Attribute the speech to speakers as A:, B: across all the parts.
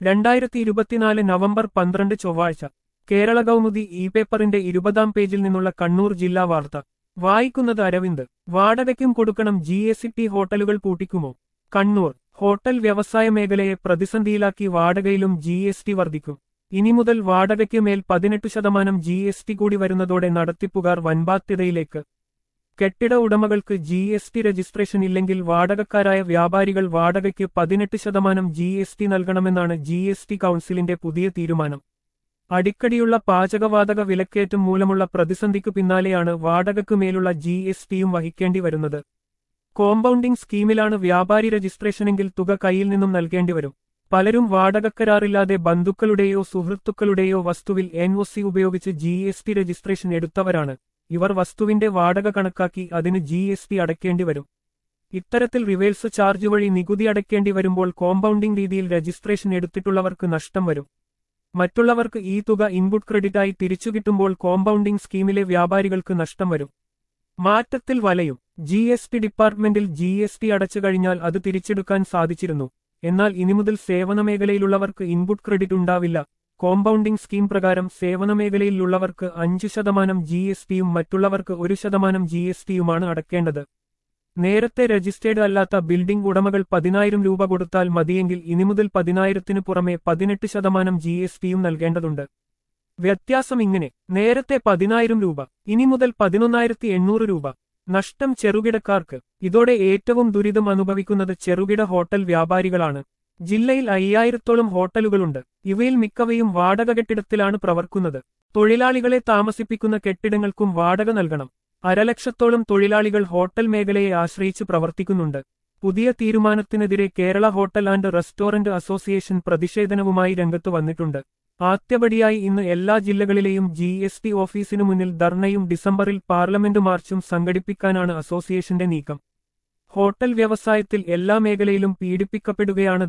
A: 2024 November 12 ചൊവ്വാഴ്ച Kerala Kaumudi E പേപ്പറിന്റെ 20-ാം പേജിൽ നിന്നുള്ള കണ്ണൂർ ജില്ലാ വാർത്ത വായിക്കുന്നത് അരവിന്ദ്. വാടകയ്ക്കും കൊടുക്കണം GST, ഹോട്ടലുകൾ പൂട്ടിക്കുമോ? കണ്ണൂർ. ഹോട്ടൽ വ്യവസായ മേഖലയെ പ്രതിസന്ധിയിലാക്കി വാടകയിലും GST വർദ്ധിക്കും. ഇനി മുതൽ വാടകയ്ക്ക് മേൽ 18% GST കൂടി വരുന്നതോടെ നടത്തിപ്പുകാർ വൻബാധ്യതയിലേക്ക്. കെട്ടിട ഉടമകൾക്ക് GST രജിസ്ട്രേഷൻ ഇല്ലെങ്കിൽ വാടകക്കാരായ വ്യാപാരികൾ വാടകയ്ക്ക് 18% GST നൽകണമെന്നാണ് GST കൗൺസിലിന്റെ പുതിയ തീരുമാനം. അടിക്കടിയുള്ള പാചകവാതക വിലക്കയറ്റം മൂലമുള്ള പ്രതിസന്ധിക്കു പിന്നാലെയാണ് വാടകയ്ക്കു മേലുള്ള GSTയും വഹിക്കേണ്ടി വരുന്നത്. കോമ്പൗണ്ടിംഗ് സ്കീമിലാണ് വ്യാപാരി രജിസ്ട്രേഷനെങ്കിൽ തുക കയ്യിൽ നിന്നും നൽകേണ്ടിവരും. പലരും വാടകക്കരാറില്ലാതെ ബന്ധുക്കളുടെയോ സുഹൃത്തുക്കളുടെയോ വസ്തുവിൽ NOC ഉപയോഗിച്ച് GST രജിസ്ട്രേഷൻ എടുത്തവരാണ്. ഇവർ വസ്തുവിന്റെ വാടക കണക്കാക്കി അതിന് GST അടയ്ക്കേണ്ടി വരും. ഇത്തരത്തിൽ റിവേഴ്സ് ചാർജ് വഴി നികുതി അടയ്ക്കേണ്ടി വരുമ്പോൾ കോമ്പൗണ്ടിംഗ് രീതിയിൽ രജിസ്ട്രേഷൻ എടുത്തിട്ടുള്ളവർക്ക് നഷ്ടം വരും. മറ്റുള്ളവർക്ക് ഈ തുക ഇൻപുട്ട് ക്രെഡിറ്റായി തിരിച്ചുകിട്ടുമ്പോൾ കോമ്പൗണ്ടിംഗ് സ്കീമിലെ വ്യാപാരികൾക്ക് നഷ്ടം വരും. മാറ്റത്തിൽ വലയും. GST ഡിപ്പാർട്ട്മെന്റിൽ GST അടച്ചു കഴിഞ്ഞാൽ അത് തിരിച്ചെടുക്കാൻ സാധിച്ചിരുന്നു. എന്നാൽ ഇനിമുതൽ സേവനമേഖലയിലുള്ളവർക്ക് ഇൻപുട്ട് ക്രെഡിറ്റ് ഉണ്ടാവില്ല. കോമ്പൗണ്ടിംഗ് സ്കീം പ്രകാരം സേവനമേഖലയിലുള്ളവർക്ക് 5% GSTയും മറ്റുള്ളവർക്ക് 1% GSTയുമാണ് അടയ്ക്കേണ്ടത്. നേരത്തെ രജിസ്റ്റേർഡ് അല്ലാത്ത ബിൽഡിംഗ് ഉടമകൾ 10,000 രൂപ കൊടുത്താൽ മതിയെങ്കിൽ ഇനിമുതൽ 10,000-ന് പുറമെ 18% GSTയും നൽകേണ്ടതുണ്ട്. വ്യത്യാസം ഇങ്ങനെ: നേരത്തെ 10,000 രൂപ, ഇനി മുതൽ 11,800 രൂപ. നഷ്ടം ചെറുകിടക്കാർക്ക്. ഇതോടെ ഏറ്റവും ദുരിതം അനുഭവിക്കുന്നത് ചെറുകിട ഹോട്ടൽ വ്യാപാരികളാണ്. ജില്ലയിൽ 5,000-ഓളം ഹോട്ടലുകളുണ്ട്. ഇവയിൽ മിക്കവയും വാടക കെട്ടിടത്തിലാണ് പ്രവർക്കുന്നത്. തൊഴിലാളികളെ താമസിപ്പിക്കുന്ന കെട്ടിടങ്ങൾക്കും വാടക നൽകണം. 1,00,000-ഓളം തൊഴിലാളികൾ ഹോട്ടൽ മേഖലയെ ആശ്രയിച്ച് പ്രവർത്തിക്കുന്നുണ്ട്. പുതിയ തീരുമാനത്തിനെതിരെ Kerala hotel and restaurant association പ്രതിഷേധവുമായി രംഗത്തു വന്നിട്ടുണ്ട്. ആദ്യപടിയായി ഇന്ന് എല്ലാ ജില്ലകളിലെയും GST ഓഫീസിനു മുന്നിൽ ധർണയും ഡിസംബറിൽ പാർലമെന്റ് മാർച്ചും സംഘടിപ്പിക്കാനാണ് അസോസിയേഷന്റെ നീക്കം. ഹോട്ടൽ വ്യവസായത്തിൽ എല്ലാ മേഖലയിലും പീഡിപ്പിക്കപ്പെടുകയാണ്.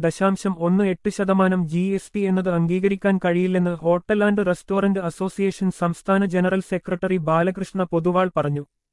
A: 0.18% GST എന്നത് അംഗീകരിക്കാൻ കഴിയില്ലെന്ന് ഹോട്ടൽ ആൻഡ് റെസ്റ്റോറന്റ് അസോസിയേഷൻ സംസ്ഥാന ജനറൽ സെക്രട്ടറി ബാലകൃഷ്ണ പൊതുവാൾ പറഞ്ഞു.